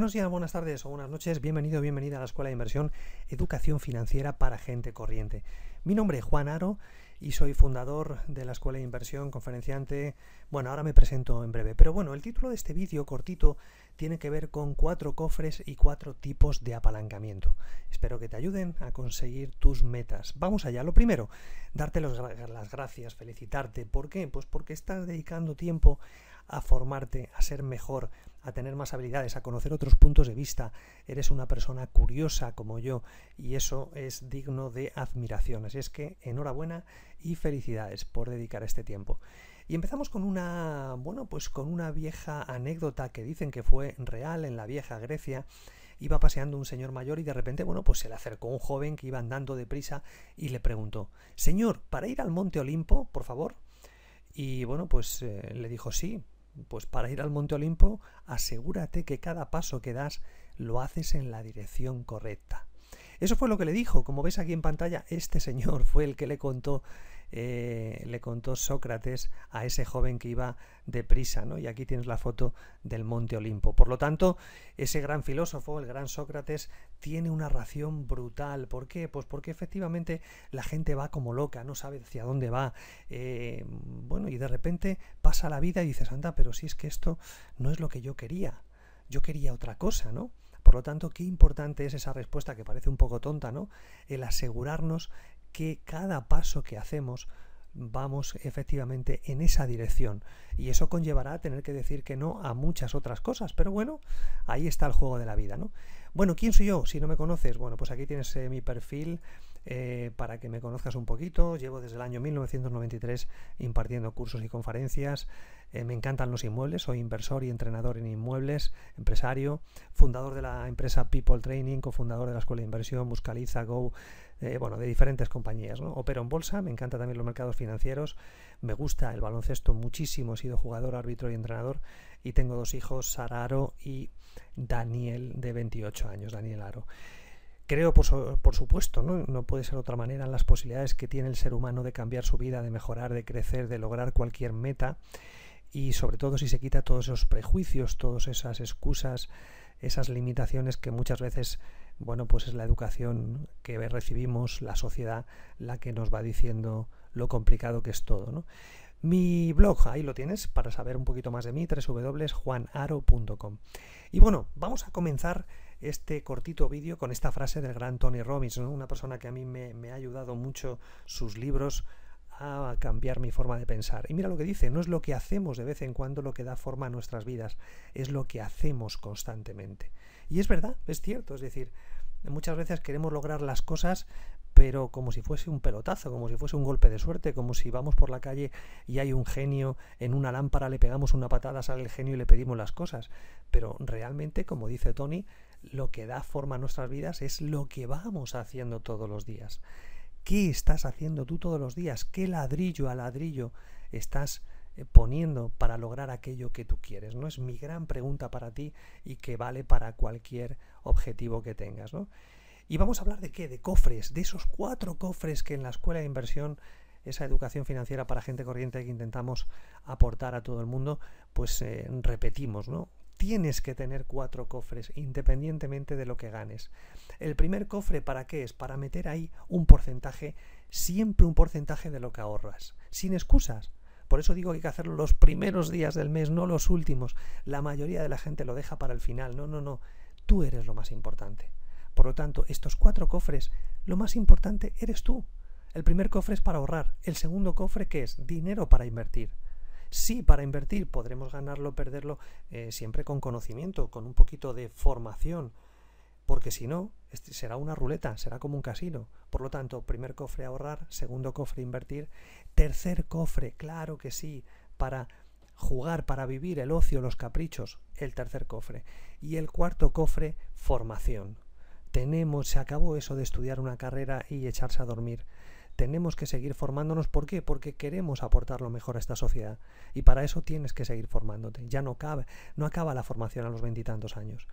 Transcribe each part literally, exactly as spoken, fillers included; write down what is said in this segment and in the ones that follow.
Buenos días, buenas tardes o buenas noches, bienvenido, bienvenida a la Escuela de Inversión, Educación Financiera para Gente Corriente. Mi nombre es Juan Aro y soy fundador de la Escuela de Inversión, conferenciante. Bueno, ahora me presento en breve, pero bueno, el título de este vídeo cortito tiene que ver con cuatro cofres y cuatro tipos de apalancamiento. Espero que te ayuden a conseguir tus metas. Vamos allá. Lo primero, darte los, las gracias, felicitarte. ¿Por qué? Pues porque estás dedicando tiempo a formarte, a ser mejor, a tener más habilidades, a conocer otros puntos de vista. Eres una persona curiosa como yo y eso es digno de admiración. Así es que enhorabuena y felicidades por dedicar este tiempo. Y empezamos con una, bueno, pues con una vieja anécdota que dicen que fue real en la vieja Grecia. Iba paseando un señor mayor y de repente, bueno, pues se le acercó un joven que iba andando deprisa y le preguntó: «Señor, ¿para ir al Monte Olimpo, por favor?». Y bueno, pues eh, le dijo: «Sí, pues para ir al Monte Olimpo, asegúrate que cada paso que das lo haces en la dirección correcta». Eso fue lo que le dijo. Como ves aquí en pantalla, este señor fue el que le contó eh, le contó Sócrates a ese joven que iba deprisa, ¿no? Y aquí tienes la foto del Monte Olimpo. Por lo tanto, ese gran filósofo, el gran Sócrates, tiene una ración brutal. ¿Por qué? Pues porque efectivamente la gente va como loca, no sabe hacia dónde va. Eh, bueno, y de repente pasa la vida y dices: anda, pero si es que esto no es lo que yo quería. Yo quería otra cosa, ¿no? Por lo tanto, qué importante es esa respuesta que parece un poco tonta, ¿no? El asegurarnos que cada paso que hacemos vamos efectivamente en esa dirección. Y eso conllevará a tener que decir que no a muchas otras cosas. Pero bueno, ahí está el juego de la vida, ¿no? Bueno, ¿quién soy yo? Si no me conoces, bueno, pues aquí tienes eh, mi perfil eh, para que me conozcas un poquito. Llevo desde el año mil novecientos noventa y tres impartiendo cursos y conferencias. Eh, me encantan los inmuebles, soy inversor y entrenador en inmuebles, empresario, fundador de la empresa People Training, cofundador de la Escuela de Inversión, Buscaliza, Go, eh, bueno, de diferentes compañías, ¿no? Opero en bolsa, me encanta también los mercados financieros, me gusta el baloncesto muchísimo, he sido jugador, árbitro y entrenador y tengo dos hijos, Sara Aro y Daniel, de veintiocho años, Daniel Aro. Creo, por, por supuesto, ¿no? no puede ser de otra manera, en las posibilidades que tiene el ser humano de cambiar su vida, de mejorar, de crecer, de lograr cualquier meta. Y sobre todo si se quita todos esos prejuicios, todas esas excusas, esas limitaciones que muchas veces, bueno, pues es la educación que recibimos, la sociedad, la que nos va diciendo lo complicado que es todo, ¿no? Mi blog, ahí lo tienes, para saber un poquito más de mí, doble u doble u doble u punto juan aro punto com. Y bueno, vamos a comenzar este cortito vídeo con esta frase del gran Tony Robbins, ¿no? Una persona que a mí me, me ha ayudado mucho sus libros a cambiar mi forma de pensar. Y mira lo que dice: no es lo que hacemos de vez en cuando lo que da forma a nuestras vidas, es lo que hacemos constantemente. Y es verdad, es cierto, es decir, muchas veces queremos lograr las cosas, pero como si fuese un pelotazo, como si fuese un golpe de suerte, como si vamos por la calle y hay un genio en una lámpara, le pegamos una patada, sale el genio y le pedimos las cosas. Pero realmente, como dice Tony, lo que da forma a nuestras vidas es lo que vamos haciendo todos los días. ¿Qué estás haciendo tú todos los días? ¿Qué ladrillo a ladrillo estás poniendo para lograr aquello que tú quieres, ¿no? Es mi gran pregunta para ti y que vale para cualquier objetivo que tengas, ¿no? Y vamos a hablar de qué, de cofres, de esos cuatro cofres que en la Escuela de Inversión, esa educación financiera para gente corriente que intentamos aportar a todo el mundo, pues eh, repetimos, ¿no? Tienes que tener cuatro cofres independientemente de lo que ganes. El primer cofre, ¿para qué es? Para meter ahí un porcentaje, siempre un porcentaje de lo que ahorras, sin excusas. Por eso digo que hay que hacerlo los primeros días del mes, no los últimos. La mayoría de la gente lo deja para el final. No, no, no. Tú eres lo más importante. Por lo tanto, estos cuatro cofres, lo más importante eres tú. El primer cofre es para ahorrar. El segundo cofre, ¿qué es? Dinero para invertir. Sí, para invertir podremos ganarlo o perderlo eh, siempre con conocimiento, con un poquito de formación, porque si no, este será una ruleta, será como un casino. Por lo tanto, primer cofre ahorrar, segundo cofre invertir, tercer cofre, claro que sí, para jugar, para vivir el ocio, los caprichos, el tercer cofre. Y el cuarto cofre, formación. Tenemos, se acabó eso de estudiar una carrera y echarse a dormir. Tenemos que seguir formándonos. ¿Por qué? Porque queremos aportar lo mejor a esta sociedad. Y para eso tienes que seguir formándote. Ya no cabe, no acaba la formación a los veintitantos años.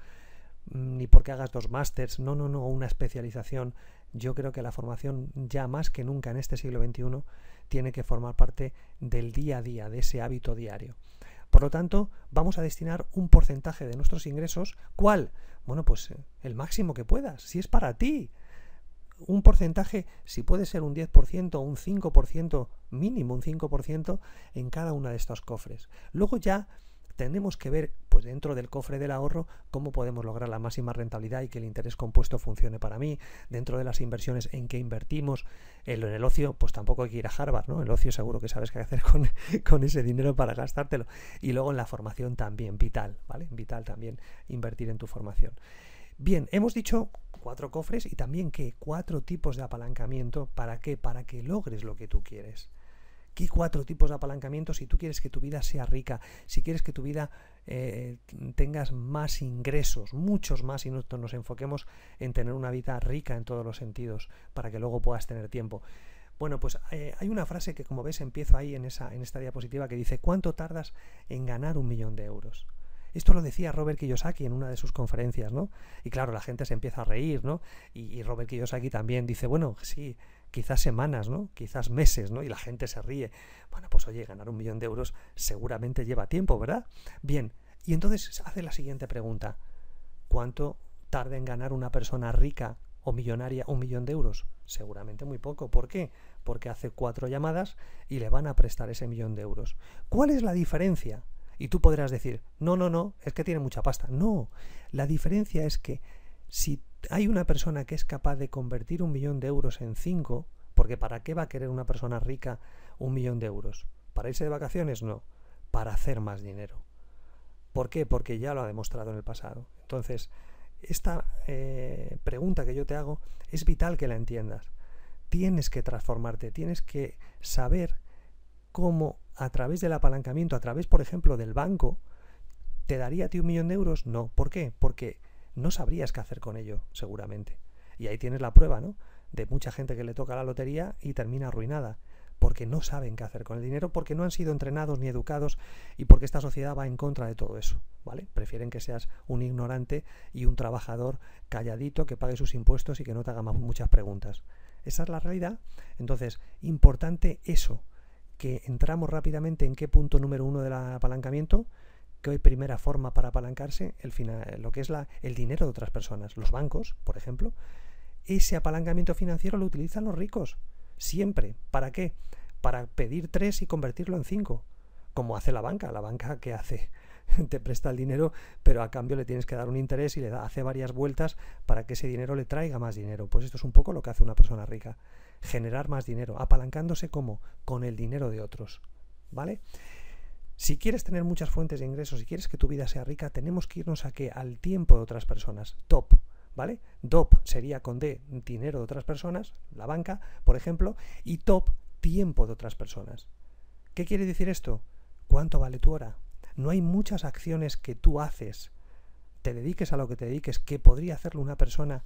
Ni porque hagas dos másters, no, no, no, una especialización. Yo creo que la formación, ya más que nunca en este siglo veintiuno, tiene que formar parte del día a día, de ese hábito diario. Por lo tanto, vamos a destinar un porcentaje de nuestros ingresos. ¿Cuál? Bueno, pues el máximo que puedas, si es para ti. Un porcentaje, si puede ser un diez por ciento o un cinco por ciento, mínimo un cinco por ciento en cada uno de estos cofres. Luego ya tenemos que ver, pues dentro del cofre del ahorro, cómo podemos lograr la máxima rentabilidad y que el interés compuesto funcione para mí. Dentro de las inversiones, en qué invertimos. En el ocio, pues tampoco hay que ir a Harvard, ¿no? El ocio seguro que sabes qué hacer con, con ese dinero para gastártelo. Y luego en la formación también, vital, ¿vale? Vital también invertir en tu formación. Bien, hemos dicho cuatro cofres y también que cuatro tipos de apalancamiento. ¿Para qué? Para que logres lo que tú quieres. ¿Qué cuatro tipos de apalancamiento si tú quieres que tu vida sea rica? Si quieres que tu vida eh, tengas más ingresos, muchos más, y nosotros nos enfoquemos en tener una vida rica en todos los sentidos, para que luego puedas tener tiempo. Bueno, pues eh, hay una frase que, como ves, empiezo ahí en, esa, en esta diapositiva, que dice: ¿cuánto tardas en ganar un millón de euros? Esto lo decía Robert Kiyosaki en una de sus conferencias, ¿no? Y claro, la gente se empieza a reír, ¿no? Y, y Robert Kiyosaki también dice, bueno, sí, quizás semanas, ¿no? Quizás meses, ¿no? Y la gente se ríe. Bueno, pues oye, ganar un millón de euros seguramente lleva tiempo, ¿verdad? Bien, y entonces hace la siguiente pregunta. ¿Cuánto tarda en ganar una persona rica o millonaria un millón de euros? Seguramente muy poco. ¿Por qué? Porque hace cuatro llamadas y le van a prestar ese millón de euros. ¿Cuál es la diferencia? Y tú podrás decir, no, no, no, es que tiene mucha pasta. No, la diferencia es que si hay una persona que es capaz de convertir un millón de euros en cinco, porque ¿para qué va a querer una persona rica un millón de euros? ¿Para irse de vacaciones? No, para hacer más dinero. ¿Por qué? Porque ya lo ha demostrado en el pasado. Entonces, esta eh, pregunta que yo te hago es vital que la entiendas. Tienes que transformarte, tienes que saber cómo a través del apalancamiento, a través, por ejemplo, del banco, ¿te daría a ti un millón de euros? No. ¿Por qué? Porque no sabrías qué hacer con ello, seguramente. Y ahí tienes la prueba, ¿no? De mucha gente que le toca la lotería y termina arruinada, porque no saben qué hacer con el dinero, porque no han sido entrenados ni educados y porque esta sociedad va en contra de todo eso, ¿vale? Prefieren que seas un ignorante y un trabajador calladito que pague sus impuestos y que no te haga muchas preguntas. Esa es la realidad. Entonces, importante eso, que entramos rápidamente en qué punto número uno del apalancamiento, que hoy primera forma para apalancarse, el final, lo que es la, el dinero de otras personas. Los bancos, por ejemplo, ese apalancamiento financiero lo utilizan los ricos, siempre. ¿Para qué? Para pedir tres y convertirlo en cinco, como hace la banca. La banca, ¿qué hace? Te presta el dinero, pero a cambio le tienes que dar un interés y le da, hace varias vueltas para que ese dinero le traiga más dinero. Pues esto es un poco lo que hace una persona rica. Generar más dinero, apalancándose ¿cómo? Con el dinero de otros, ¿vale? Si quieres tener muchas fuentes de ingresos, si quieres que tu vida sea rica, tenemos que irnos a ¿qué? Al tiempo de otras personas, top, ¿vale? D O P sería con D, dinero de otras personas, la banca, por ejemplo, y top, tiempo de otras personas. ¿Qué quiere decir esto? ¿Cuánto vale tu hora? No hay muchas acciones que tú haces, te dediques a lo que te dediques, que podría hacerlo una persona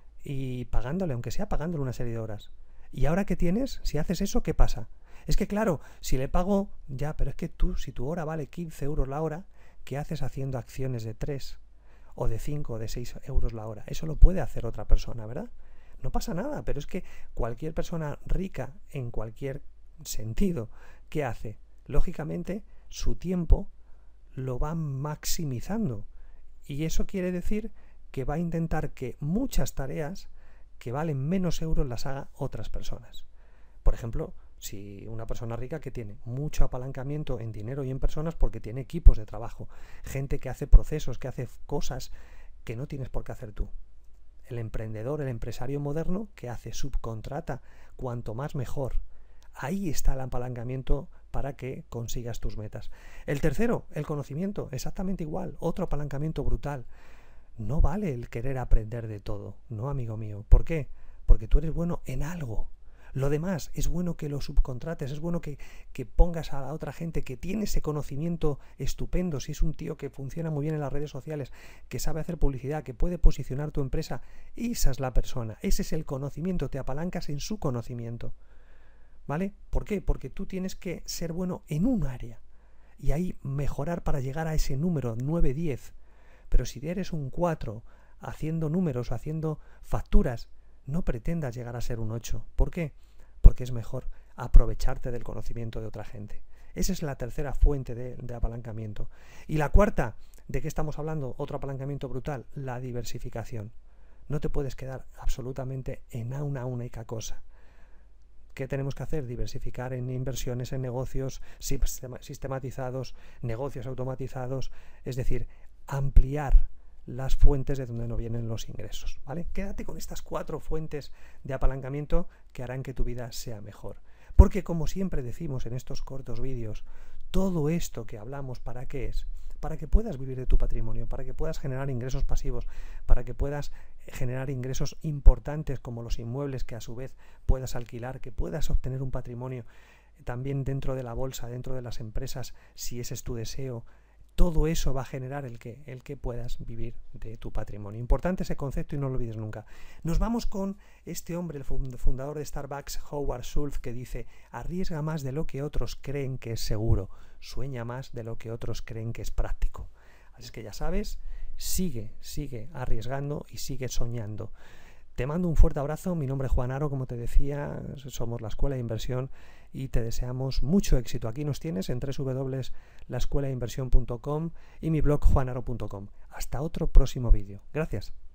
y pagándole, aunque sea pagándole una serie de horas. ¿Y ahora qué tienes? Si haces eso, ¿qué pasa? Es que claro, si le pago, ya, pero es que tú, si tu hora vale quince euros la hora, ¿qué haces haciendo acciones de tres o de cinco o de seis euros la hora? Eso lo puede hacer otra persona, ¿verdad? No pasa nada, pero es que cualquier persona rica en cualquier sentido, ¿qué hace? Lógicamente, su tiempo lo va maximizando. Y eso quiere decir que va a intentar que muchas tareas que valen menos euros las haga otras personas. Por ejemplo, si una persona rica que tiene mucho apalancamiento en dinero y en personas porque tiene equipos de trabajo, gente que hace procesos, que hace cosas que no tienes por qué hacer tú. El emprendedor, el empresario moderno que hace subcontrata, cuanto más mejor. Ahí está el apalancamiento para que consigas tus metas. El tercero, el conocimiento, exactamente igual, otro apalancamiento brutal. No vale el querer aprender de todo, no, amigo mío. ¿Por qué? Porque tú eres bueno en algo. Lo demás es bueno que lo subcontrates, es bueno que, que pongas a la otra gente que tiene ese conocimiento estupendo. Si es un tío que funciona muy bien en las redes sociales, que sabe hacer publicidad, que puede posicionar tu empresa, esa es la persona, ese es el conocimiento, te apalancas en su conocimiento. ¿Vale? ¿Por qué? Porque tú tienes que ser bueno en un área y ahí mejorar para llegar a ese número nueve, diez. Pero si eres un cuatro haciendo números o haciendo facturas, no pretendas llegar a ser un ocho. ¿Por qué? Porque es mejor aprovecharte del conocimiento de otra gente. Esa es la tercera fuente de, de apalancamiento. Y la cuarta, ¿de qué estamos hablando? Otro apalancamiento brutal, la diversificación. No te puedes quedar absolutamente en una única cosa. ¿Qué tenemos que hacer? Diversificar en inversiones, en negocios sistematizados, negocios automatizados, es decir, ampliar las fuentes de donde no vienen los ingresos, ¿vale? Quédate con estas cuatro fuentes de apalancamiento que harán que tu vida sea mejor. Porque, como siempre decimos en estos cortos vídeos, todo esto que hablamos, ¿para qué es? Para que puedas vivir de tu patrimonio, para que puedas generar ingresos pasivos, para que puedas generar ingresos importantes como los inmuebles que a su vez puedas alquilar, que puedas obtener un patrimonio también dentro de la bolsa, dentro de las empresas, si ese es tu deseo. Todo eso va a generar el que, el que puedas vivir de tu patrimonio. Importante ese concepto y no lo olvides nunca. Nos vamos con este hombre, el fundador de Starbucks, Howard Schultz, que dice: arriesga más de lo que otros creen que es seguro, sueña más de lo que otros creen que es práctico. Así es que ya sabes, sigue, sigue arriesgando y sigue soñando. Te mando un fuerte abrazo, mi nombre es Juan Aro, como te decía, somos la Escuela de Inversión y te deseamos mucho éxito. Aquí nos tienes en doble u doble u doble u punto la escuela de inversión punto com y mi blog juan aro punto com. Hasta otro próximo vídeo. Gracias.